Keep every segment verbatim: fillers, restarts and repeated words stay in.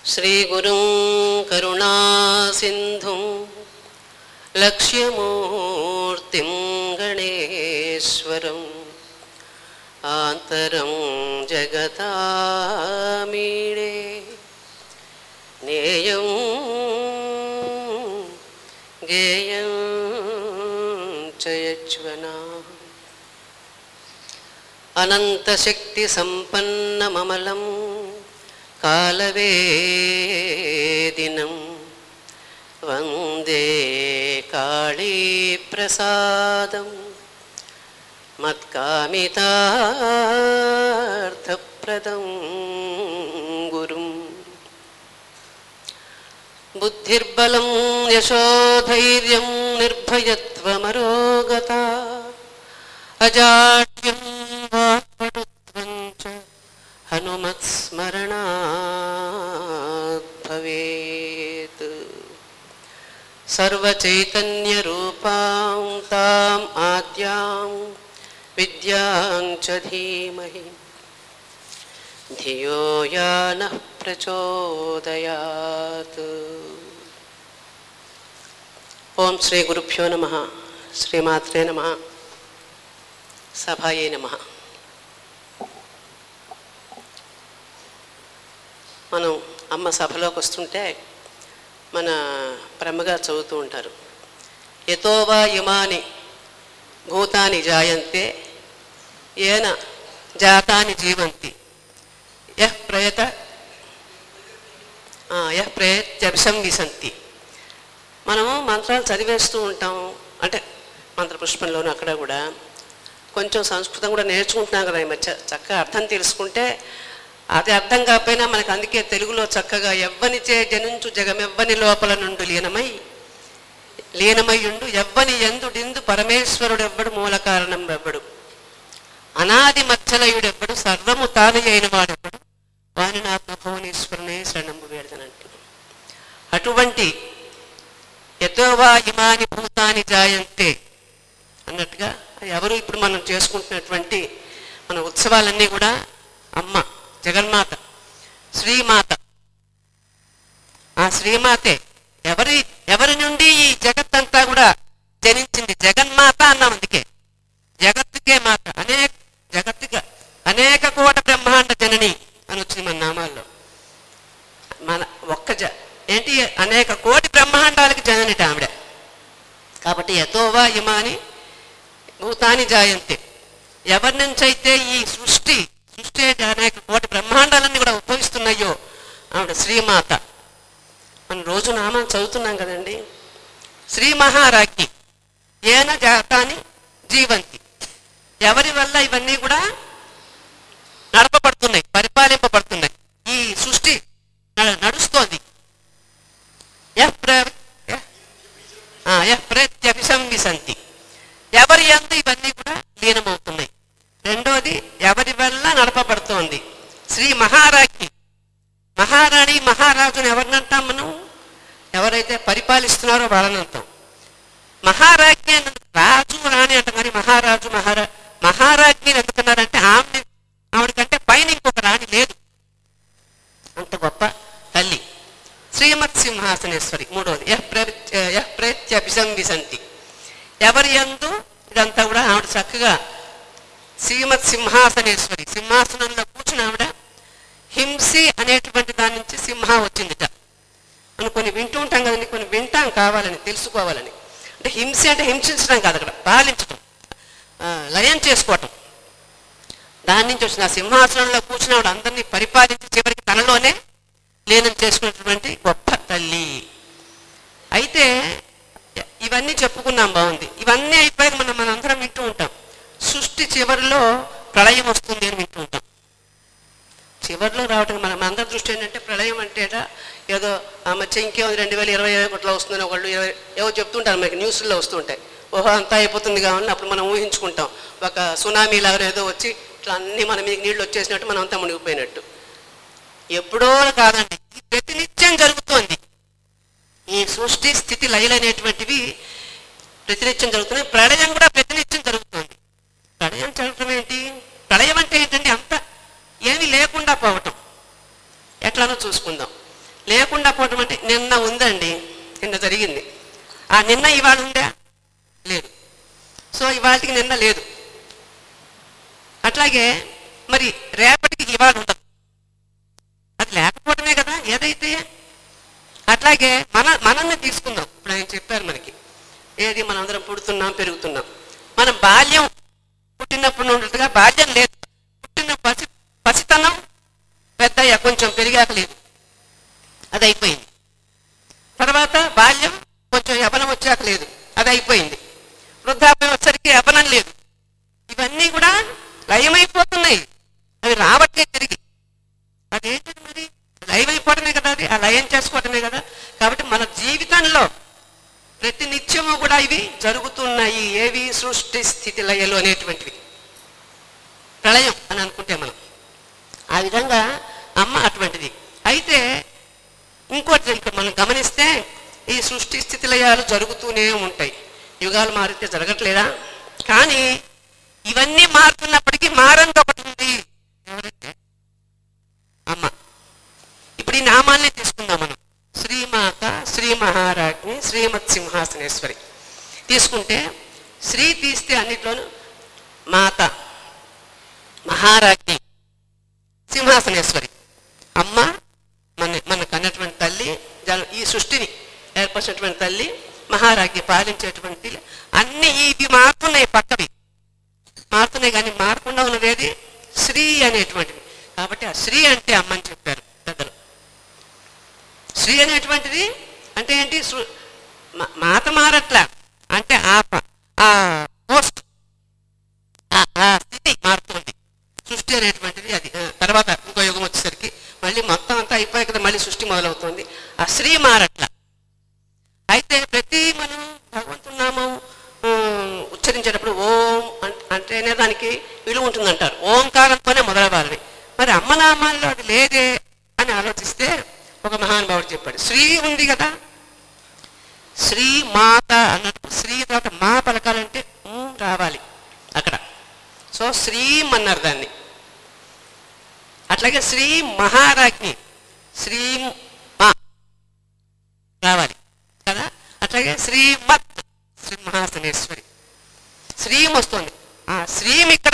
श्रीगुरुं करुणासिन्धुं लक्ष्यमूर्तिं गणेश्वरम् आन्तरं जगतामीडे नेयं गेयं च यज्वना अनन्तशक्तिसम्पन्नममलं कालवेदिनं वन्दे कालीप्रसादं मत्कामितार्थप्रदं गुरुम् बुद्धिर्बलं यशोधैर्यं निर्भयत्वमरोगता अजाड्यं वाक्पटुत्वं च हनुमत्स्मरणात् भवेत्। सर्वचैतन्यरूपां ताम् आद्यां विद्यां च धीमहि धियो या नः प्रचोदयात्। ओम श्री गुरुभ्यो नमः। श्रीमात्रे नमः। सभाये नमः। మనం అమ్మ సభలోకి వస్తుంటే మన బ్రహ్మగారు చదువుతూ ఉంటారు, యతోవా ఇమాని భూతాని జాయంతే ఏన జాతాని జీవంతి యః ప్రయత యః ప్రయత్యభిసంవిశంతి. మనము మంత్రాలు చదివేస్తూ ఉంటాం, అంటే మంత్రపుష్పంలోనూ అక్కడ కూడా కొంచెం సంస్కృతం కూడా నేర్చుకుంటున్నాం కదా ఈ మధ్య. చక్కగా అర్థం తెలుసుకుంటే అది అర్థం కాకపోయినా మనకు అందుకే తెలుగులో చక్కగా ఎవ్వనిచే జనించు జగమెవ్వని లోపల నుండి లీనమై లీనమయ్యుండు ఎవ్వని ఎందుడిందు పరమేశ్వరుడెవ్వడు మూల కారణం ఎవ్వడు అనాది మధ్యలయుడెవ్వడు సర్వము తాను అయిన వాడెవ్వడు వాని నా భువనేశ్వరునే శరణంబు వేడదనంటు. అటువంటి యతోవా ఇమాని భూతాని జాయంతే అన్నట్టుగా ఎవరు ఇప్పుడు మనం చేసుకుంటున్నటువంటి మన ఉత్సవాలన్నీ కూడా అమ్మ జగన్మాత శ్రీమాత. ఆ శ్రీమాతే ఎవరి ఎవరి నుండి ఈ జగత్తంతా కూడా జనించింది. జగన్మాత అన్నాం, అందుకే జగత్తుకే మాత. అనేక జగత్తుగా అనేక కోట బ్రహ్మాండ జనని అని వచ్చింది మన నామాల్లో. మన ఒక్క జ ఏంటి అనేక కోటి బ్రహ్మాండాలకి జననిట ఆవిడ. కాబట్టి యతోవా ఇమాని భూతాని జాయంతే, ఎవరి నుంచి అయితే ఈ సృష్టి సృష్టి అనేక కోటి బ్రహ్మాండాలన్నీ కూడా ఉద్భవిస్తున్నాయో ఆవిడ శ్రీమాత. మనం రోజు నామం చదువుతున్నాం కదండి. శ్రీ మహారాజ్ఞి ఏన జాతాని జీవంతి, ఎవరి వల్ల ఇవన్నీ కూడా నడపబడుతున్నాయి, పరిపాలింపబడుతున్నాయి, ఈ సృష్టి నడుస్తోంది. ప్రత్యభిసంవిశంతి, ఎవరి యందు ఇవన్నీ కూడా లీనమవుతున్నాయి. రెండోది ఎవరి వల్ల నడపబడుతోంది. శ్రీ మహారాజ్ఞి, మహారాణి మహారాజుని ఎవరినంటాం మనం? ఎవరైతే పరిపాలిస్తున్నారో వాళ్ళని అంటాం. మహారాజ్ఞి అన్న రాజు రాణి అంటాం, కానీ మహారాజు మహారా మహారాజ్ఞిని ఎందుకన్నారంటే ఆమె ఆవిడకంటే పైన ఇంకొక రాణి లేదు, అంత గొప్ప తల్లి. శ్రీమత్ సింహాసనేశ్వరి మూడవది. యః యః ప్రత్యభిసంవిశంతి, ఎవరి యందు ఇదంతా కూడా ఆవిడ చక్కగా శ్రీమత్ సింహాసనేశ్వరి, సింహాసనంలో కూర్చుని ఆవిడ హింసి అనేటువంటి దాని నుంచి సింహ వచ్చిందిట. మనం కొన్ని వింటూ ఉంటాం కదండి, కొన్ని వింటాం కావాలని తెలుసుకోవాలని. అంటే హింసి అంటే హింసించడం కాదు, అక్కడ పాలించడం, లయం చేసుకోవటం, దాని నుంచి వచ్చిన ఆ సింహాసనంలో కూర్చుని ఆవిడ అందరినీ పరిపాలించి చివరికి తనలోనే లీనం చేసుకున్నటువంటి గొప్ప తల్లి. అయితే ఇవన్నీ చెప్పుకున్నాం, బాగుంది. ఇవన్నీ అయిపోయాక మనం మనందరం వింటూ ఉంటాం సృష్టి చివరిలో ప్రళయం వస్తుంది అని వింటూ ఉంటాం. చివరిలో రావటం మన అందరి దృష్టి ఏంటంటే ప్రళయం అంటేటా ఏదో ఆ మధ్య ఇంకేమో రెండు వేల ఇరవై ఒకటిలో వస్తుందని ఒకళ్ళు ఇరవై ఏవో చెప్తుంటారు, మనకి న్యూస్లో వస్తుంటాయి. ఓహో అంతా అయిపోతుంది కావాలని అప్పుడు మనం ఊహించుకుంటాం, ఒక సునామీ లాగా ఏదో వచ్చి ఇట్లా అన్నీ మన మీద నీళ్ళు వచ్చేసినట్టు మనం అంతా మునిగిపోయినట్టు. ఎప్పుడో కాదండి, ఇది ప్రతినిత్యం జరుగుతోంది. ఈ సృష్టి స్థితి లయలు అనేటువంటివి ప్రతినిత్యం జరుగుతున్నాయి. ప్రళయం కూడా ప్రతినిత్యం జరుగుతుంది. ప్రళయం జరగటం ఏంటి? ప్రళయం అంటే ఏంటండి? అంత ఏమీ లేకుండా పోవటం. ఎట్లానో చూసుకుందాం. లేకుండా పోవడం అంటే నిన్న ఉందండి, నిన్న జరిగింది. ఆ నిన్న ఇవాళ ఉందా? లేదు. సో ఇవాళకి నిన్న లేదు. అట్లాగే మరి రేపటికి ఇవాళ ఉండదు, అది లేకపోవడమే కదా ఏదైతే. అట్లాగే మన మనల్ని తీసుకుందాం. ఇప్పుడు ఆయన చెప్పారు మనకి ఏది, మనందరం పుడుతున్నాం పెరుగుతున్నాం. మనం బాల్యం పుట్టినప్పుడు ఉన్నట్టుగా బాల్యం లేదు, పుట్టిన పసి పసితనం పెద్దయ్య కొంచెం పెరిగాక లేదు, అది అయిపోయింది. తర్వాత బాల్యం కొంచెం యవనం వచ్చాక లేదు, అది అయిపోయింది. వృద్ధాప్యం వచ్చరికి యవనం లేదు. ఇవన్నీ కూడా లయమైపోతున్నాయి, అవి రావట్లేదు తిరిగి. అదేంటది మరి? లయమైపోవడమే కదా, అది ఆ లయం చేసుకోవటమే కదా. కాబట్టి మన జీవితంలో ప్రతి నిత్యము కూడా ఇవి జరుగుతున్నాయి. ఏవి? సృష్టి స్థితి లయలు అనేటువంటివి. ప్రళయం అని అనుకుంటే మనం ఆ విధంగా అమ్మ అటువంటిది. అయితే ఇంకోటి ఇంకా మనం గమనిస్తే ఈ సృష్టి స్థితి లయాలు జరుగుతూనే ఉంటాయి. యుగాలు మారితే జరగట్లేదా? కానీ ఇవన్నీ మారుతున్నప్పటికీ మారంది ఒకటి ఉంది, ఎవరంటే అమ్మ. ఇప్పుడు ఈ నామాల్ని తీసుకుందాం మనం. శ్రీమాత, శ్రీ మహారాజ్ని, శ్రీమత్ సింహాసనేశ్వరి తీసుకుంటే, శ్రీ తీస్తే అన్నిట్లోనూ మాత, మహారాజ్ని, సింహాసనేశ్వరి. అమ్మ మన మనకు అన్నటువంటి తల్లి, జన ఈ సృష్టిని ఏర్పరిచినటువంటి తల్లి, మహారాజ్ఞి పాలించేటువంటి అన్ని ఇవి మారుతున్నాయి, పక్కవి మారుతున్నాయి. కానీ మారకుండా ఉన్నదేది? శ్రీ అనేటువంటిది. కాబట్టి ఆ శ్రీ అంటే అమ్మని చెప్పారు పెద్దలు. శ్రీ అనేటువంటిది అంటే ఏంటి? మాత మారట్లా అంటే ఆ పోస్ట్ ఆ స్థితి మారుతుంది. సృష్టి అనేటువంటిది అది తర్వాత ఇంకో యుగం వచ్చేసరికి మళ్ళీ మొత్తం అంతా అయిపోయి కదా మళ్ళీ సృష్టి మొదలవుతుంది. ఆ శ్రీ మారట్ల. అయితే ప్రతి మనం భగవంతున్నామం ఉచ్చరించేటప్పుడు ఓం అంటేనే దానికి విలువ ఉంటుందంటారు. ఓంకారంతోనే మొదలవ్వాలని. మరి అమ్మనామాల్లో అది లేదే అని ఆలోచిస్తే ఒక మహానుభావుడు చెప్పాడు, శ్రీ ఉంది కదా, శ్రీ మాత అన్నట్టు శ్రీ తర్వాత మా పలకాలంటే రావాలి అక్కడ. సో శ్రీం అన్నారు దాన్ని. అట్లాగే శ్రీ మహారాజ్ఞి, శ్రీ మా రావాలి కదా. అట్లాగే శ్రీమత్, సింహాసనేశ్వరి, శ్రీం వస్తుంది. ఆ శ్రీం ఇక్కడ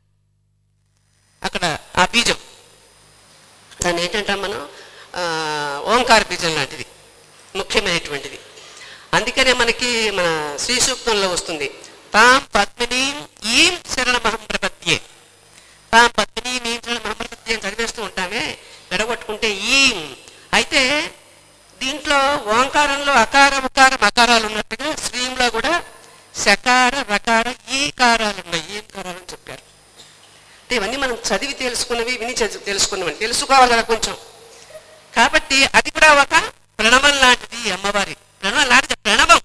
అక్కడ ఆ బీజం, దాన్ని ఏంటంటాం మనం, ఓంకార బీజం లాంటిది, ముఖ్యమైనటువంటిది. అందుకనే మనకి మన శ్రీ సూక్తంలో వస్తుంది, తాం పద్మిని ఈం శరణమహం ప్రపద్యే. తాం పద్మిని ఈం శరణమహం ప్రపద్యే అని చదివేస్తూ ఉంటామే, విడగొట్టుకుంటే ఈం. అయితే దీంట్లో ఓంకారంలో అకార ఉకారం అకారాలు ఉన్నట్టుగా శ్రీంలో కూడా శకార రకార ఈకారాలు ఉన్నాయి, ఈకారాలు అని చెప్పారు. అంటే ఇవన్నీ మనం చదివి తెలుసుకున్నవి, విని చదివి తెలుసుకున్నవి, తెలుసుకోవాలి కదా కొంచెం. కాబట్టి అది కూడా ఒక ప్రణవం లాంటిది, అమ్మవారి ప్రణవం లాంటిది, ప్రణవం.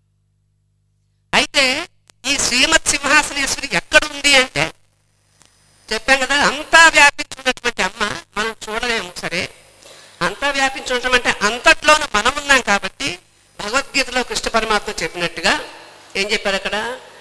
అయితే ఈ శ్రీమత్ సింహాసనేశ్వరి ఎక్కడుంది అంటే చెప్పాం కదా, అంతా వ్యాపించున్నటువంటి అమ్మ మనం చూడలేము. సరే, అంతా వ్యాపించుండటం అంటే అంతట్లోనూ మనం ఉన్నాం. కాబట్టి భగవద్గీతలో కృష్ణ పరమాత్మ చెప్పినట్టుగా ఏం చెప్పారు అక్కడ,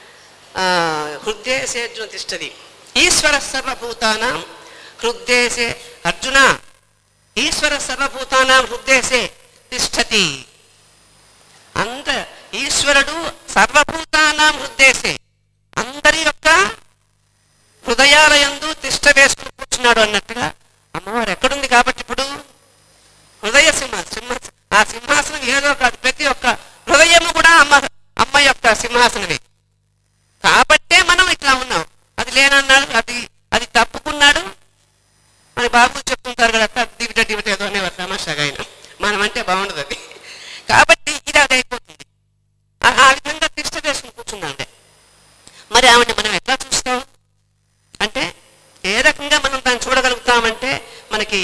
హృదయసే అర్జున తిష్టది, ఈశ్వర సర్వభూతానాం హృదయసే అర్జున, ఈశ్వర సర్వభూతానాం హృదయసే తిష్టతి. అంత ఈశ్వరుడు సర్వభూతానాం హృదయసే, అందరి యొక్క హృదయాలయందు తిష్ట వేసుకుని కూర్చున్నాడు అన్నట్టుగా అమ్మవారు ఎక్కడుంది. కాబట్టి ఇప్పుడు హృదయ సింహ సింహ ఆ సింహాసనం ఏదో కాదు, ప్రతి ఒక్క హృదయము కూడా అమ్మ అమ్మ యొక్క సింహాసనమే. కాబట్టే మనం ఇట్లా ఉన్నాం. అది లేనన్నాడు, అది అది తప్పుకున్నాడు అని బాబు చెప్తుంటారు కదా, దివిట దివిట ఏదో అనేవారు తమాషాగా. ఆయన మనం అంటే బాగుండదు అది. కాబట్టి ఇది అది అయిపోతుంది. ఆ విధంగా తిష్ట వేసుకుని కూర్చుందంటే మరి ఆవిడ మనం ఎట్లా చూస్తాం అంటే, ఏ రకంగా మనం దాన్ని చూడగలుగుతామంటే మనకి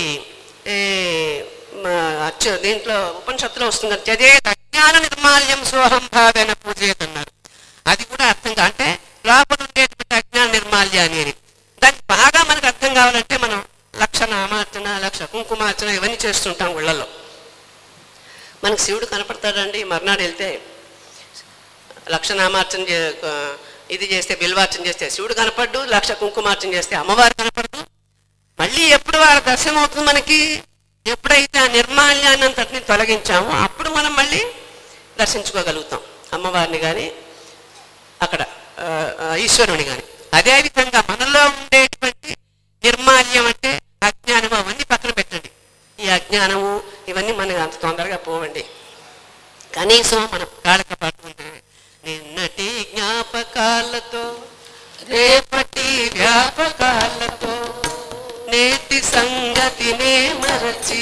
దీంట్లో ఉపనిషత్తులో వస్తుంది, చదేత్ అజ్ఞాన నిర్మాల్యం సోహం భావేన పూజేత్ అన్నారు. అది కూడా అర్థంగా అంటే లోపల ఉండేటువంటి అజ్ఞాన నిర్మాల్యాన్ని అని. దాన్ని బాగా మనకు అర్థం కావాలంటే మనం లక్ష నామార్చన, లక్ష కుంకుమార్చన ఇవన్నీ చేస్తుంటాం ఊళ్ళల్లో. మనకు శివుడు కనపడతాడండి. మర్నాడు వెళ్తే లక్ష నామార్చన ఇది చేస్తే, బిల్వార్చన చేస్తే శివుడు కనపడ్డు, లక్ష కుంకుమార్చన చేస్తే అమ్మవారు కనపడదు. మళ్ళీ ఎప్పుడు వాళ్ళ దర్శనం అవుతుంది మనకి ఎప్పుడైతే ఆ నిర్మాల్యాన్ని అంతటిని తొలగించామో అప్పుడు మనం మళ్ళీ దర్శించుకోగలుగుతాం అమ్మవారిని కానీ అక్కడ ఈశ్వరుని కానీ. అదేవిధంగా మనలో ఉండేటువంటి నిర్మాల్యం అంటే అజ్ఞానము, అవన్నీ పక్కన పెట్టండి. ఈ అజ్ఞానము ఇవన్నీ మనకి అంత తొందరగా పోవండి. కనీసం మనం కాళ్ళక పట్టుకుంటే నిన్నటి జ్ఞాపకాలతో రేపటి వ్యాపకాలతో నేటి సంగతినే మరచి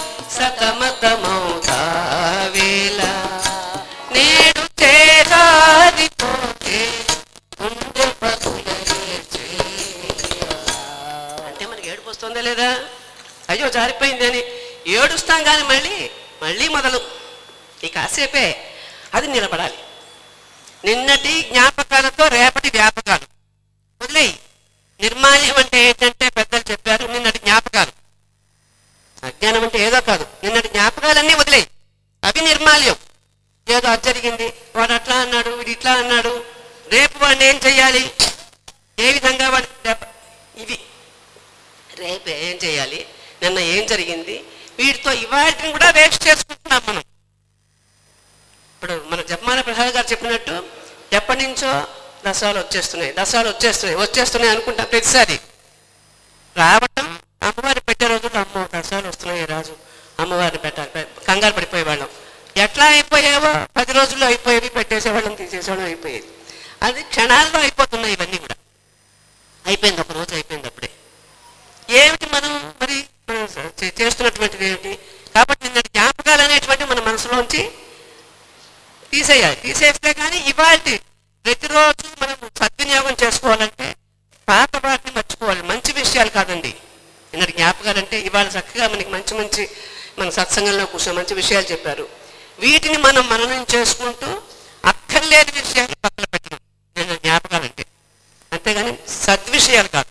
సతమతమౌతావేళ నేడు చేరారిపోతే అంటే మనకి ఏడుపు వస్తుందా లేదా? అయ్యో జారిపోయిందని ఏడుస్తాం కానీ మళ్ళీ మళ్ళీ మొదలు ఈ కాసేపే అది నిలబడాలి. నిన్నటి జ్ఞాపకాలతో రేపటి వ్యాపకాలు వదిలేయి. నిర్మాల్యం అంటే ఏంటంటే పెద్దలు చెప్పారు, నిన్నటి జ్ఞాపకాలు. అజ్ఞానం అంటే ఏదో కాదు, నిన్నటి జ్ఞాపకాలన్నీ వదిలేయి, అవి నిర్మాల్యం. ఏదో అది జరిగింది, వాడు అట్లా అన్నాడు, వీడు ఇట్లా అన్నాడు, రేపు వాడిని ఏం చెయ్యాలి, ఏ విధంగా వాడి ఇవి రేపు ఏం చేయాలి, నిన్న ఏం జరిగింది, వీటితో ఇవాటిని కూడా వేస్ట్ చేసుకుంటున్నాం మనం. ఇప్పుడు మన జపమాల ప్రసాద్ గారు చెప్పినట్టు ఎప్పటి నుంచో దసరాలు వచ్చేస్తున్నాయి దసరాలు వచ్చేస్తున్నాయి వచ్చేస్తున్నాయి అనుకుంటాం. ప్రతిసారి రావటం అమ్మవారి పెట్టే రోజుల్లో అమ్మ దసరాలు వస్తున్నాయి రాజు అమ్మవారిని పెట్టాలి, కంగారు పడిపోయేవాళ్ళం. ఎట్లా అయిపోయావో పది రోజుల్లో అయిపోయేవి, పెట్టేసేవాళ్ళం తీసేసేవాళ్ళం అయిపోయేది. అది క్షణాల్లో అయిపోతున్నాయి. ఇవన్నీ కూడా అయిపోయింది, ఒక రోజు అయిపోయింది అప్పుడే. ఏమిటి మనం మరి మనం చేస్తున్నటువంటిది ఏమిటి? కాబట్టి నిన్నటి జ్ఞాపకాలు అనేటువంటి మన మనసులోంచి తీసేయాలి. తీసేస్తే కానీ ఇవాళ ప్రతిరోజు మనం సద్వినియోగం చేసుకోవాలంటే పాత వాటిని మర్చిపోవాలి, మంచి విషయాలు కాదండి. నిన్నటి జ్ఞాపకాలు అంటే ఇవాళ చక్కగా మనకి మంచి మంచి మన సత్సంగంలో కూర్చొని మంచి విషయాలు చెప్పారు, వీటిని మనం మననం చేసుకుంటూ అక్కర్లేని విషయాలు పక్కన పెట్టడం నిన్న జ్ఞాపకాలు అంటే, అంతేగాని సద్విషయాలు కాదు.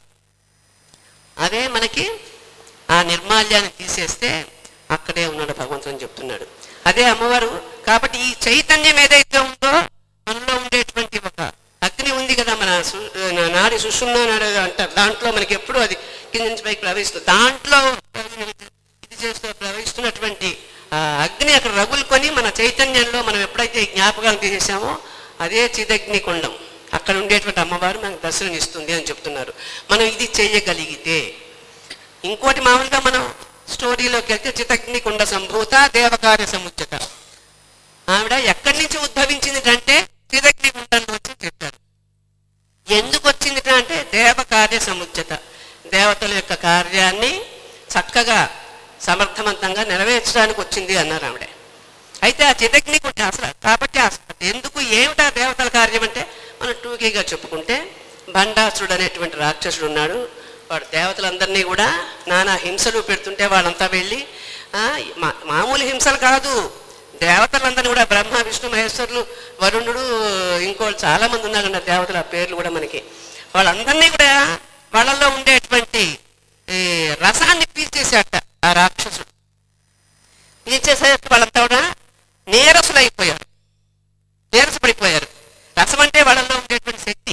అదే మనకి ఆ నిర్మాల్యాన్ని తీసేస్తే అక్కడే ఉన్నాడు భగవంతుని చెప్తున్నాడు. అదే అమ్మవారు. కాబట్టి ఈ చైతన్యం ఏదైతే ఉందో మనలో ఉండేటువంటి ఒక అగ్ని ఉంది కదా, మన నాడి సుషుమ్నా నాడి అంటారు, దాంట్లో మనకి ఎప్పుడు అది కింద నుంచి పైకి ప్రవహిస్తుంది, దాంట్లో ఇది చేస్తూ ప్రవహిస్తున్నటువంటి ఆ అగ్ని అక్కడ రగులుకొని మన చైతన్యంలో మనం ఎప్పుడైతే జ్ఞాపకాలు తీసేసామో అదే చిదగ్ని కుండం, అక్కడ ఉండేటువంటి అమ్మవారు మనకు దర్శనం ఇస్తుంది అని చెప్తున్నారు. మనం ఇది చేయగలిగితే. ఇంకోటి మామూలుగా మనం స్టోరీలోకి వెళ్తే చితగ్ని కుండ సంభూత దేవకార్య సముచ్చత, ఆవిడ ఎక్కడి నుంచి ఉద్భవించింది అంటే చిదగ్ని కుండంలో వచ్చి చెప్పారు. ఎందుకు వచ్చింది అంటే దేవకార్య సముచ్చత, దేవతల యొక్క కార్యాన్ని చక్కగా సమర్థవంతంగా నెరవేర్చడానికి వచ్చింది అన్నారు ఆవిడ. అయితే ఆ చిదగ్ని కుండ అసలు కాబట్టి ఎందుకు ఏమిటా దేవతల కార్యం అంటే మనం టూకీగా చెప్పుకుంటే భండాసురుడు అనేటువంటి రాక్షసుడు ఉన్నాడు. వాడు దేవతలందరినీ కూడా నానా హింసలు పెడుతుంటే వాళ్ళంతా వెళ్ళి మా మామూలు హింసలు కాదు, దేవతలందరినీ కూడా బ్రహ్మ విష్ణు మహేశ్వరులు వరుణుడు ఇంకోళ్ళు చాలా మంది ఉన్నారన్న దేవతల పేర్లు కూడా మనకి, వాళ్ళందరినీ కూడా వాళ్ళల్లో ఉండేటువంటి రసాన్ని పీల్చేసేట ఆ రాక్షసుడు. పీల్చేసేట వాళ్ళంతా కూడా నీరసులు అయిపోయారు, నీరసపడిపోయారు. రసం అంటే వాళ్ళల్లో ఉండేటువంటి శక్తి,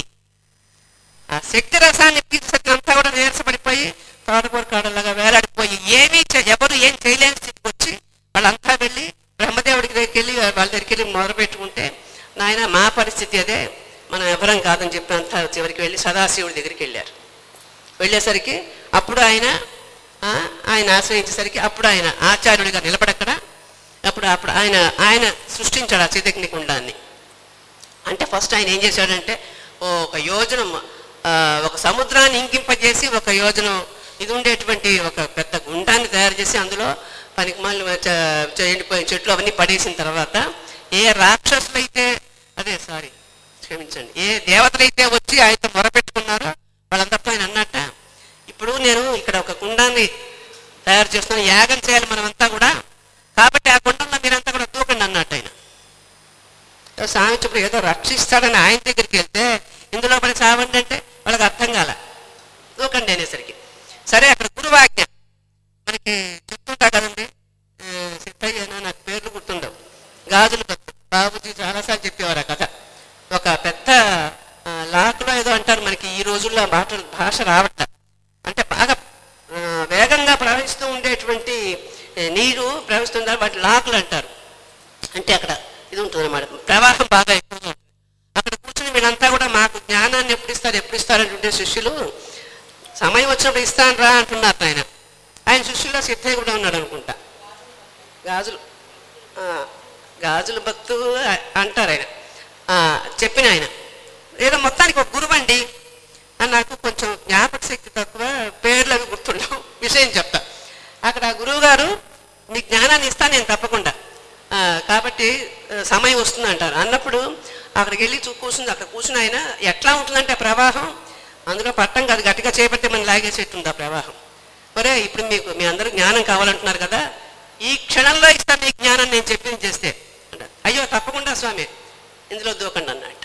ఆ శక్తి రసాన్ని పీల్చేంతా కూడా నీరసపడిపోయి తోటకూర కాడలాగా వేలాడిపోయి ఏమీ ఎవరు ఏం చేయలేని స్థితికి వచ్చి వాళ్ళంతా వెళ్ళి బ్రహ్మదేవుడికి దగ్గరికి వెళ్ళి వాళ్ళ దగ్గరికి వెళ్ళి మొదలుపెట్టుకుంటే, నాయన మా పరిస్థితి అదే, మనం ఎవరం కాదని చెప్పి అంతా చివరికి వెళ్ళి సదాశివుడి దగ్గరికి వెళ్ళారు. వెళ్ళేసరికి అప్పుడు ఆయన ఆయన ఆశ్రయించేసరికి అప్పుడు ఆయన ఆచార్యుడిగా నిలబడక్కడ, అప్పుడు అప్పుడు ఆయన ఆయన సృష్టించాడు ఆ చిదగ్ని కుండాన్ని. అంటే ఫస్ట్ ఆయన ఏం చేశాడంటే ఒక యోజనం, ఒక సముద్రాన్ని ఇంకింపజేసి ఒక యోజనం ఇది ఉండేటువంటి ఒక పెద్ద గుండాన్ని తయారు చేసి అందులో పనికిమాలిన ఎండిపోయిన చెట్లు అవన్నీ పడేసిన తర్వాత ఏ రాక్షసులైతే అదే సారీ క్షమించండి ఏ దేవతలైతే వచ్చి ఆయనతో మొరపెట్టుకున్నారో వాళ్ళందరితో ఆయన అన్నట్ట, ఇప్పుడు నేను ఇక్కడ ఒక కుండాన్ని తయారు చేస్తున్నాను, యాగం చేయాలి మనమంతా కూడా, కాబట్టి ఆ కుండంలో మీరంతా కూడా దూకండి అన్నట్టు ఆయన. స్వామి ఇప్పుడు ఏదో రక్షిస్తాడని ఆయన దగ్గరికి వెళ్తే ఇందులో పడి సావండి అంటే వాళ్ళకి అర్థం కాల, దూకండి అనేసరికి సరే అక్కడ గురువాజ్ఞ మనకి చెప్తుంటా కదండి, సిద్ధయ్యనా నాకు పేర్లు గుర్తుండవు, గాజులు బాబుజీ చాలాసార్లు చెప్పేవారు ఆ కథ. ఒక పెద్ద లాక్లో ఏదో అంటారు, మనకి ఈ రోజుల్లో మాటలు భాష రావట్ల, అంటే బాగా వేగంగా ప్రవహిస్తూ ఉండేటువంటి నీరు ప్రవహిస్తుందా వాటి లాకులు అంటారు. అంటే అక్కడ ఇది ఉంటుంది అన్నమాట, ప్రవాహం బాగా ఎక్కువగా ఉంటుంది. అక్కడ కూర్చుని వీళ్ళంతా కూడా మాకు జ్ఞానాన్ని ఎప్పుడు ఇస్తారు ఎప్పుడు ఇస్తారంటుంటే శిష్యులు సమయం వచ్చినప్పుడు ఇస్తాను రా అంటున్నారు. ఆయన ఆయన శిష్యుల్లో సిద్ధయ్య కూడా ఉన్నాడు అనుకుంటా. గాజులు గాజుల భక్తు అంటారు ఆయన, చెప్పిన ఆయన ఏదో మొత్తానికి ఒక గురువు అండి. నాకు కొంచెం జ్ఞాపక శక్తి తక్కువ, పేర్లు అవి గుర్తుండవు, విషయం చెప్తా. అక్కడ ఆ గురువు గారు మీ జ్ఞానాన్ని ఇస్తాను నేను తప్పకుండా, కాబట్టి సమయం వస్తుంది అంటారు. అన్నప్పుడు అక్కడికి వెళ్ళి చూ కూర్చుంది. అక్కడ కూర్చుని ఆయన ఎట్లా ఉంటుందంటే ప్రవాహం, అందులో పట్టం కాదు గట్టిగా చేపట్టి మనం లాగేసేట్టుంది ఆ ప్రవాహం. మరే ఇప్పుడు మీకు మీ అందరూ జ్ఞానం కావాలంటున్నారు కదా, ఈ క్షణంలో ఇస్తాను మీ జ్ఞానం నేను చెప్పింది చేస్తే అంటారు. అయ్యో తప్పకుండా స్వామి ఇందులో దూకండి అన్నట్టు.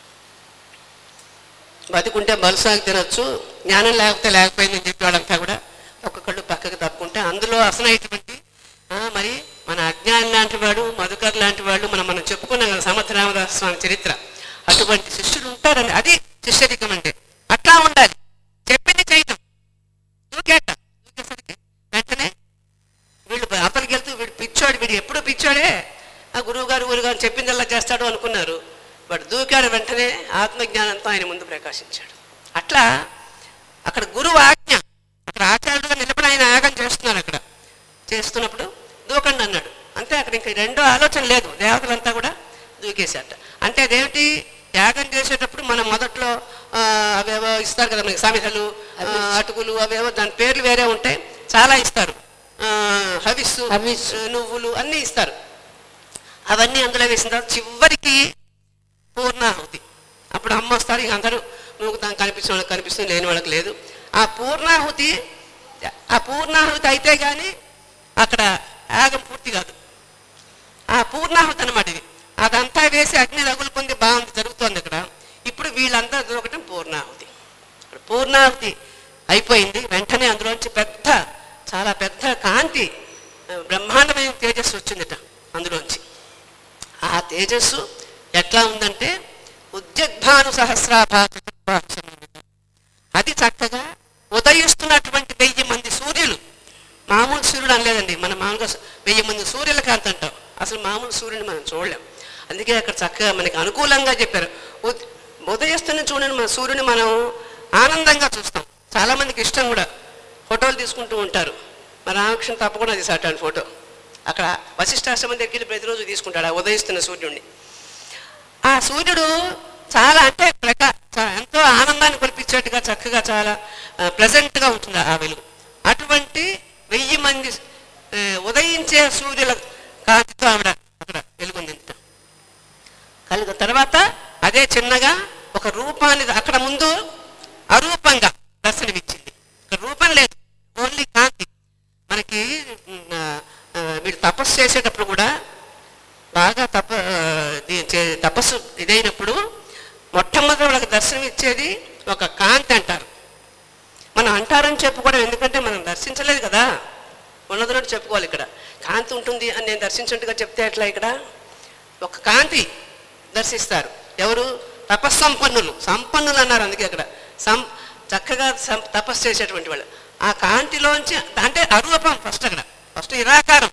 బతికుంటే బలుసాగి తినొచ్చు, జ్ఞానం లేకపోతే లేకపోయిందని చెప్పి వాళ్ళంతా కూడా ఒక్కొక్కళ్ళు పక్కకు తప్పుకుంటే అందులో అసలైనటువంటి మరి మన అజ్ఞానం లాంటి వాడు, మధుకర్ లాంటి వాళ్ళు మనం మనం చెప్పుకున్నాం కదా సమర్థ రామదాస్ స్వామి చరిత్ర, అటువంటి శిష్యులు ఉంటారని. అది శిష్యరికం అంటే అట్లా ఉండాలి. చెప్పింది చేయటం, దూకేట దూకేసరికి వెంటనే వీళ్ళు అతనికి వెళ్తూ వీడు పిచ్చోడు, వీడు ఎప్పుడు పిచ్చోడే, ఆ గురువు గారు గురువు గారు చెప్పిందల్లా చేస్తాడు అనుకున్నారు. వాడు దూకాడు, వెంటనే ఆత్మజ్ఞానంతో ఆయన ముందు ప్రకాశించాడు. అట్లా అక్కడ గురువు ఆజ్ఞ, అక్కడ ఆచార్యుడుగా నిలబడి ఆయన యాగం చేస్తున్నారు. అక్కడ చేస్తున్నప్పుడు దూకండి అన్నాడు. అంతే, అక్కడ ఇంకా రెండో ఆలోచన లేదు. దేవతలంతా కూడా దూకేశారట. అంటే అదేమిటి, యాగం చేసేటప్పుడు మనం మొదట్లో అవేవో ఇస్తారు కదా మనకి, సమిధలు అటుకులు అవేవో దాని పేర్లు వేరే ఉంటాయి, చాలా ఇస్తారు. హవిస్సు నువ్వులు అన్నీ ఇస్తారు. అవన్నీ అందులో వేసిన తర్వాత చివరికి పూర్ణాహుతి. అప్పుడు అమ్మ వస్తారు, ఇక అందరూ నువ్వు దానికి కనిపించిన వాళ్ళకి కనిపిస్తుంది, లేని వాళ్ళకి లేదు. ఆ పూర్ణాహుతి ఆ పూర్ణాహుతి అయితే కానీ అక్కడ యాగం పూర్తి కాదు. ఆ పూర్ణాహుతి అనమాట ఇది. అదంతా వేసి అగ్ని రగులు పొంది బాగుంది జరుగుతుంది అక్కడ. ఇప్పుడు వీళ్ళంతా దూకటం పూర్ణాహుతి. పూర్ణాహుతి అయిపోయింది. వెంటనే అందులోంచి పెద్ద చాలా పెద్ద కాంతి, బ్రహ్మాండమైన తేజస్సు వచ్చిందిట అందులోంచి. ఆ తేజస్సు ఎట్లా ఉందంటే ఉద్యగ్భాను సహస్రాభా, అది చక్కగా ఉదయిస్తున్నటువంటి వెయ్యి మంది సూర్యులు. మామూలు సూర్యుడు అనలేదండి, మన మామూలుగా వెయ్యి మంది సూర్యుల కాంతి అంటాం. అసలు మామూలు సూర్యుని మనం చూడలేం. అందుకే అక్కడ చక్కగా మనకి అనుకూలంగా చెప్పారు. ఉదయిస్తున్న చూడని మన సూర్యుని మనం ఆనందంగా చూస్తాం. చాలామందికి ఇష్టం కూడా, ఫోటోలు తీసుకుంటూ ఉంటారు. మా రామకృష్ణ తప్పకుండా తీసాటాడు ఫోటో. అక్కడ వశిష్ఠాశ్రమం దగ్గర ప్రతిరోజు తీసుకుంటాడు ఆ ఉదయిస్తున్న సూర్యుడిని. ఆ సూర్యుడు చాలా అంటే ప్రకా ఎంతో ఆనందాన్ని కురిపించేట్టుగా చక్కగా చాలా ప్లెజెంట్గా ఉంటుంది ఆ వెలుగు. అటువంటి వెయ్యి మంది ఉదయించే సూర్యుల కాంతితో ఆవిడ అక్కడ వెలుగుంది. కలుగు తర్వాత అదే చిన్నగా ఒక రూపాన్ని అక్కడ ముందు అరూపంగా దర్శనమిచ్చింది. ఇక్కడ రూపం లేదు, ఓన్లీ కాంతి. మనకి వీడు తపస్సు చేసేటప్పుడు కూడా బాగా తప తపస్సు ఇదైనప్పుడు మొట్టమొదటి వాళ్ళకి దర్శనం ఇచ్చేది ఒక కాంతి అంటారు. మనం అంటారని చెప్పుకోవడం, ఎందుకంటే మనం దర్శించలేదు కదా, ఉన్నదన్నట్టు చెప్పుకోవాలి. ఇక్కడ కాంతి ఉంటుంది అని నేను దర్శించినట్టుగా చెప్తే ఎట్లా? ఇక్కడ ఒక కాంతి దర్శిస్తారు. ఎవరు? తపస్సంపన్నులు, సంపన్నులు అన్నారు. అందుకే అక్కడ సం చక్కగా తపస్సు చేసేటువంటి వాళ్ళు. ఆ కాంతిలోంచి అంటే అరూపం ఫస్ట్, అక్కడ ఫస్ట్ నిరాకారం,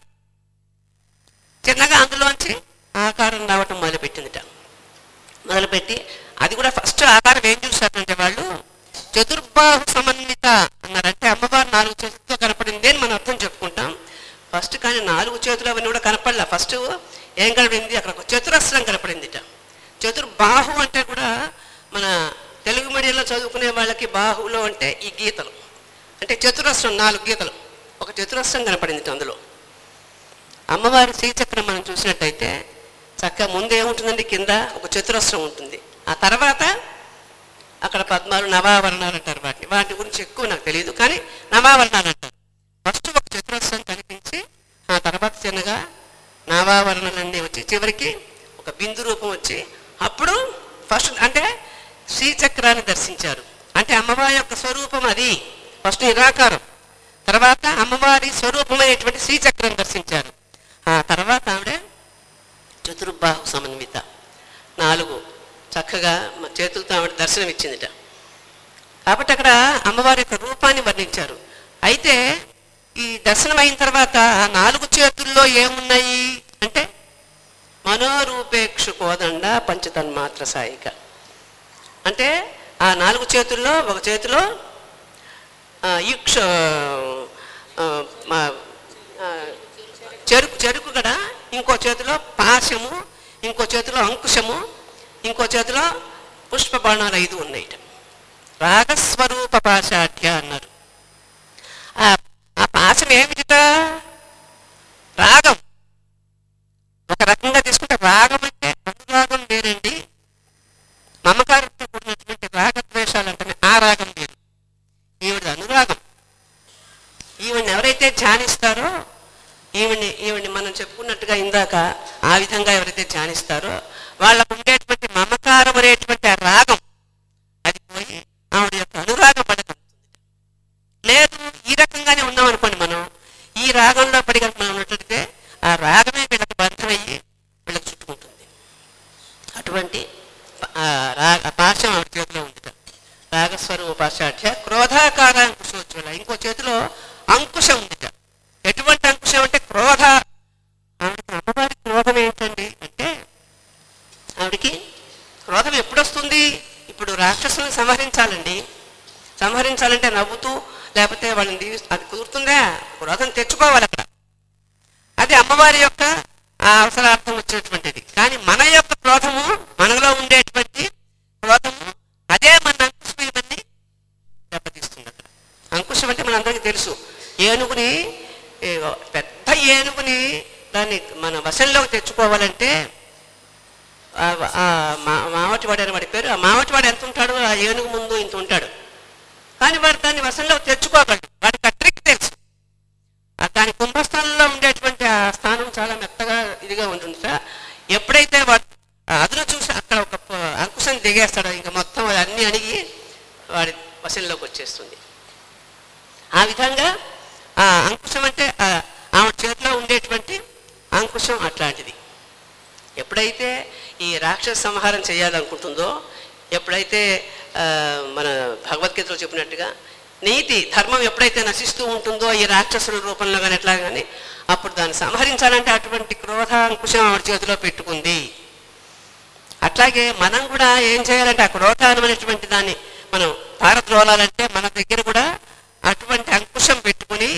చిన్నగా అందులోంచి ఆకారం రావటం మొదలుపెట్టిందిట. మొదలుపెట్టి అది కూడా ఫస్ట్ ఆకారం ఏం చూస్తారంటే వాళ్ళు చతుర్బాహు సమన్విత అన్నారంటే అమ్మవారు నాలుగు చేతులతో కనపడింది అని మనం అర్థం చెప్పుకుంటాం ఫస్ట్. కానీ నాలుగు చేతులు అవన్నీ కూడా కనపడలే. ఫస్ట్ ఏం కనపడింది? అక్కడ ఒక చతురస్రం కనపడిందిట. చతుర్బాహు అంటే కూడా మన తెలుగు మీడియంలో చదువుకునే వాళ్ళకి బాహులో అంటే ఈ గీతలు అంటే చతురస్రం, నాలుగు గీతలు, ఒక చతురస్రం కనపడింది అందులో. అమ్మవారి శ్రీచక్రం మనం చూసినట్టయితే చక్కగా ముందు ఏముంటుందండి, కింద ఒక చతురస్రం ఉంటుంది. ఆ తర్వాత అక్కడ పద్మాలు నవావరణాలు అంటారు. వాటిని వాటి గురించి ఎక్కువ నాకు తెలియదు, కానీ నవావరణాలు అంటారు. ఫస్ట్ ఒక చతురస్రం కనిపించి ఆ తర్వాత చిన్నగా నవావరణలన్నీ వచ్చి చివరికి ఒక బిందు రూపం వచ్చి అప్పుడు ఫస్ట్ అంటే శ్రీచక్రాన్ని దర్శించారు. అంటే అమ్మవారి యొక్క స్వరూపం అది. ఫస్ట్ నిరాకారం, తర్వాత అమ్మవారి స్వరూపమైనటువంటి శ్రీచక్రం దర్శించారు. ఆ తర్వాత ఆవిడ చతుర్బాహు సమన్విత, నాలుగు చక్కగా చేతులతో ఆవిడ దర్శనం ఇచ్చిందిట. కాబట్టి అక్కడ అమ్మవారి యొక్క రూపాన్ని వర్ణించారు. అయితే ఈ దర్శనం అయిన తర్వాత నాలుగు చేతుల్లో ఏమున్నాయి అంటే మనోరూపేక్షు కోదండ పంచతన్మాత్ర సాయిక. అంటే ఆ నాలుగు చేతుల్లో ఒక చేతిలో ఇక్ష చెరుకు చెరుకు కూడా, ఇంకో చేతిలో పాశము, ఇంకో చేతిలో అంకుశము, ఇంకో చేతిలో పుష్ప బాణాలు ఐదు ఉన్నాయి. రాగస్వరూప పాశాఢ్య అన్నారు. ఆ పాశం ఏమిట? రాగం. ఒక రకంగా తీసుకుంటే రాగం అంటే అనురాగం వేరండి, మమకారంతో కూడినటువంటి రాగద్వేషాలు అంటే ఆ రాగం వేరు. ఈవిడ అనురాగం. ఈవిడ్ని ఎవరైతే ధ్యానిస్తారో, ఈవిడ్ని ఈవిడ్ని మనం చెప్పుకున్నట్టుగా ఇందాక ఆ విధంగా ఎవరైతే ధ్యానిస్తారో వాళ్ళకు ఉండేటువంటి మమకారం అనేటువంటి ఆ రాగం అది పోయి ఆవిడ యొక్క అనురాగం పడగలుగుతుంది. లేదు ఈ రకంగానే ఉన్నాం అనుకోండి, మనం ఈ రాగంలో పడి కనుక మనం ఉన్నట్లయితే ఆ రాగమే వీళ్ళకి బంధమయ్యి వీళ్ళకి చుట్టుకుంటుంది. అటువంటి రాగ పాశం ఆవిడ చేతిలో ఉంది. రాగస్వరూప పాశాఢ్య క్రోధాకార అంకుశోజ్వల. ఇంకో చేతిలో అంకుశం ఉంది. ఎటువంటి అంకుశం అంటే క్రోధ. ఆవిడకి అమ్మవారికి క్రోధం ఏంటండి అంటే, ఆవిడికి క్రోధం ఎప్పుడొస్తుంది? ఇప్పుడు రాక్షసులను సంహరించాలండి. సంహరించాలంటే నవ్వుతూ లేకపోతే వాళ్ళని దీవి అది కుదురుతుందా? క్రోధం తెచ్చుకోవాలి అక్కడ. అది అమ్మవారి యొక్క ఆ అవసరార్థం వచ్చేటువంటిది. కానీ మన యొక్క క్రోధము, మనలో ఉండేటువంటి క్రోధము అదే మన అంకుశమని దెబ్బతీస్తుంది అక్కడ. అంకుశం అంటే మనందరికీ తెలుసు, ఏనుగుని పెద్ద ఏనుగుని దాన్ని మన వశంలోకి తెచ్చుకోవాలంటే మావటివాడు అని వాడి పేరు. ఆ మావటివాడు ఎంత ఉంటాడు? ఆ ఏనుగు ముందు ఇంత ఉంటాడు. కానీ వాడు దాన్ని వశంలోకి తెచ్చుకోగలడు. వాడికి అట్రికి తెలుసు. దాని కుంభస్థానంలో ఉండేటువంటి ఆ స్థానం చాలా మెత్తగా ఇదిగా ఉంటుంది సార్. ఎప్పుడైతే వాడు అదును చూసి అక్కడ ఒక అంకుశం దిగేస్తాడో ఇంకా మొత్తం అన్నీ అణిగి వాడి వశంలోకి వచ్చేస్తుంది. ఆ విధంగా ఆ అంకుశం అంటే ఆమె చేతిలో ఉండేటువంటి అంకుశం అట్లాంటిది. ఎప్పుడైతే ఈ రాక్షస సంహారం చేయాలనుకుంటుందో, ఎప్పుడైతే మన భగవద్గీతలో చెప్పినట్టుగా నీతి ధర్మం ఎప్పుడైతే నశిస్తూ ఉంటుందో ఈ రాక్షసుల రూపంలో కానీ ఎట్లా కానీ, అప్పుడు దాన్ని సంహరించాలంటే అటువంటి క్రోధ అంకుశం ఆవిడ చేతిలో పెట్టుకుంది. అట్లాగే మనం కూడా ఏం చేయాలంటే ఆ క్రోధం అనేటువంటి దాన్ని మనం పారద్రోలాలంటే మన దగ్గర కూడా అటువంటి అంకుశం పెట్టుకుని,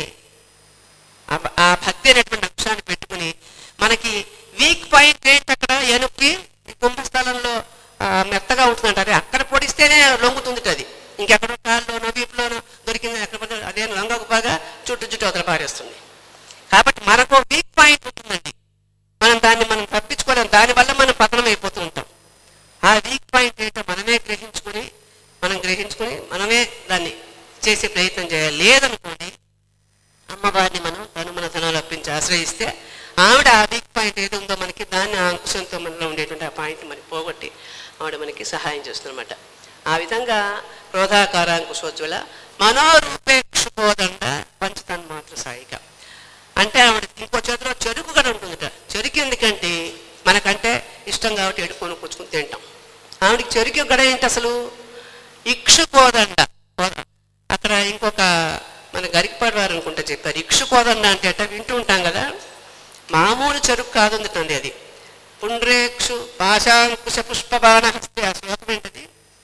ఆ భక్తి అనేటువంటి అంకుశాన్ని పెట్టుకుని, మనకి వీక్ పాయింట్ ఏంటి అక్కడ ఏనుక్కి కుంభస్థలంలో మెత్తగా ఉంటుందంటారు. అక్కడ పొడిస్తేనే లొంగుతుంది. అది ఇంకెక్కడో కాళ్ళలోనో వీపులోనో దొరికింది ఎక్కడ పడితే అదే లొంగకు బాగా చుట్టూ చుట్టూ అవతల పారేస్తుంది. కాబట్టి మనకు వీక్ పాయింట్ ఉంటుందండి, మనం దాన్ని మనం తప్పించుకోలేము. దానివల్ల మనం పతనం అయిపోతూ ఉంటాం. ఆ వీక్ పాయింట్ ఏంటో మనమే గ్రహించుకుని మనం గ్రహించుకుని మనమే దాన్ని చేసే ప్రయత్నం చేయాలి. లేదనుకోండి అమ్మవారిని మనం తను మన ధనాలు అప్పించి ఆశ్రయిస్తే ఆవిడ ఆ వీక్ పాయింట్ ఏది ఉందో మనకి దాన్ని ఆ అంకుశంతో మనలో ఉండేటువంటి ఆ పాయింట్ మనకి పోగొట్టి ఆవిడ మనకి సహాయం చేస్తుందన్నమాట. ఆ విధంగా క్రోధాకార అంకుశోజ్వల మనోరూపేక్షుకోదండ పంచతన్మాత్ర సాయిక. అంటే ఆవిడ ఇంకో చేతిలో చెరుకు కూడా ఉంటుందట. చెరుకు ఎందుకంటే మనకంటే ఇష్టం కాబట్టి ఎడుకొని కూర్చుకుని తింటాం. ఆవిడకి చెరుకు గడ ఏంటి అసలు? ఇక్షుకోదండ. అక్కడ ఇంకొక మన గరికపాడు వారు అనుకుంటా చెప్పారు, ఇక్షుకోదండ అంటే అట్ట వింటూ ఉంటాం కదా, మామూలు చెరుకు కాదుందండి అది. పుండ్రేక్షు పాశాంకుశ పుష్ప బాణహస్తే. ఆ శ్లోకం ఏంటది?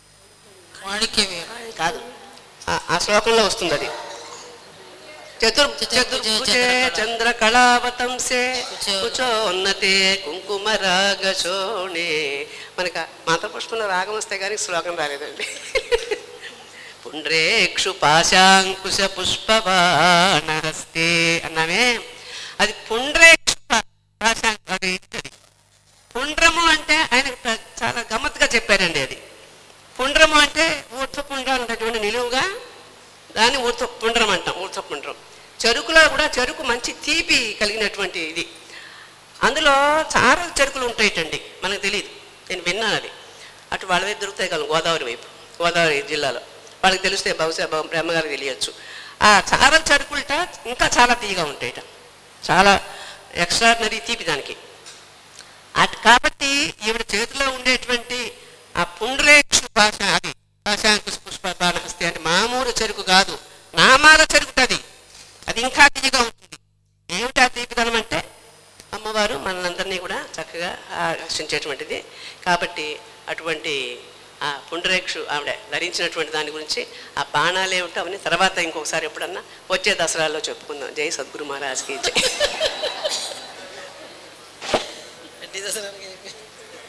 కాదు, ఆ శ్లోకంలో వస్తుంది అది. చతుర్భుజే చంద్ర కళావతంసే కుచోన్నతే కుంకుమ రాగశోణే. మనకు మంత్రపుష్పంలో రాగం వస్తే కానీ శ్లోకం రాలేదండి. పుండ్రేక్షు పాశాంకుశ పుష్ప బాణహస్తే అన్నామే, అది పుండ్రేక్షు పాశాంకు. అది పుండ్రము అంటే ఆయన చాలా గమ్మత్తుగా చెప్పారండి. అది పుండ్రము అంటే ఊర్ధ్వపుండ్రం ఉన్నటువంటి నిలువుగా దాన్ని ఊర్ధ్వ పుండ్రం అంటాం. ఊర్ధ్వపుండ్రం. చెరుకులో కూడా చెరుకు మంచి తీపి కలిగినటువంటి ఇది. అందులో చాలా చెరుకులు ఉంటాయిటండి, మనకు తెలియదు. నేను విన్నాను అది. అటు వాళ్ళ వైపు దొరుకుతాయి కదా, గోదావరి వైపు, గోదావరి జిల్లాలో. వాళ్ళకి తెలిస్తే బహుశా బ్రహ్మగారికి తెలియచ్చు. ఆ చారల చెరుకులట ఇంకా చాలా తీయగా ఉంటాయిట, చాలా ఎక్స్ట్రాడినరీ తీపి దానికి. అటు కాబట్టి ఈవిడ చేతిలో ఉండేటువంటి ఆ పుండ్రేక్షు భాష, అది భాషాంకుశ పుష్ప బాణహస్తి అంటే మామూలు చెరుకు కాదు, నామాల చెరుకు. అది అది ఇంకా తీయగా ఉంటుంది. ఏమిటి ఆ తీపిదనం అంటే అమ్మవారు మనందరినీ కూడా చక్కగా ఆకర్షించేటువంటిది. కాబట్టి అటువంటి ఆ పుండరేక్షు ఆవిడ ధరించినటువంటి దాని గురించి ఆ బాణాలు ఏమిటో అవన్నీ తర్వాత ఇంకొకసారి ఎప్పుడన్నా వచ్చే దసరాలో చెప్పుకుందాం. జై సద్గురు మహారాజ్కి జై.